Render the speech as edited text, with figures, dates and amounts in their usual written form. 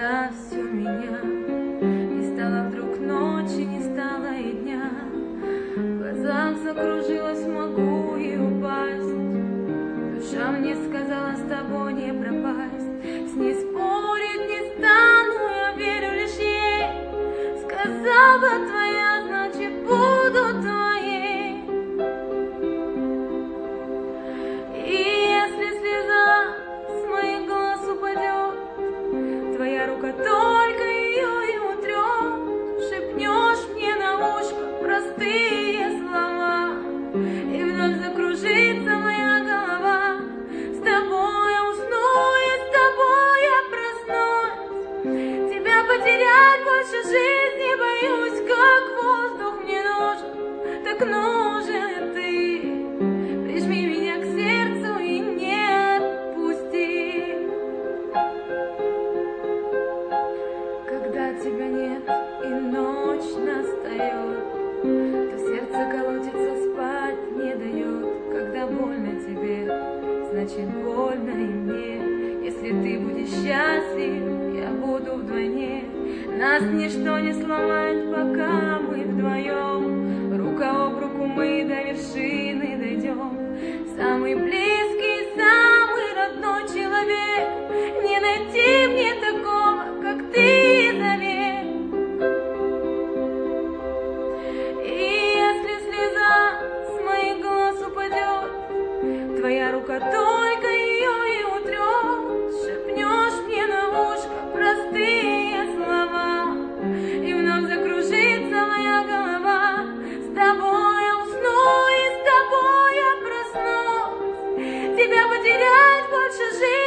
когда все меня не стало вдруг ночи, не стало и дня, в глазах закружилась, могу и упасть. Душа мне сказала, с тобой не пропасть. С ней спорить не стану, я верю лишь ей. Сказала твоя, значит буду твоей. И если слеза с моих глаз упадет, твоя рука только ее и утрет. Шепнешь мне на ушко простые слова, и вновь закружится моя голова. С тобой я усну, и с тобой я проснусь. Тебя потерять больше жизни боюсь, как воздух мне нужен, так нужен ты. Прижми меня к сердцу и не отпусти. Когда тебя нет и ночь настает, то сердце колотится, спать не дает. Когда больно тебе, значит больно и мне. Если ты будешь счастлив, я буду вдвойне. Нас ничто не сломает, пока мы вдвоем. Рука об руку мы до вершины дойдем. Самый близкий, самый родной человек. Не найти мне такого, как ты, завек. И если слеза с моих глаз упадет, твоя рука только ее и утрет. Шепнешь мне на ушко простые слова, и вновь закружится моя голова. С тобой я усну, и с тобой я проснусь. Тебя потерять больше жизни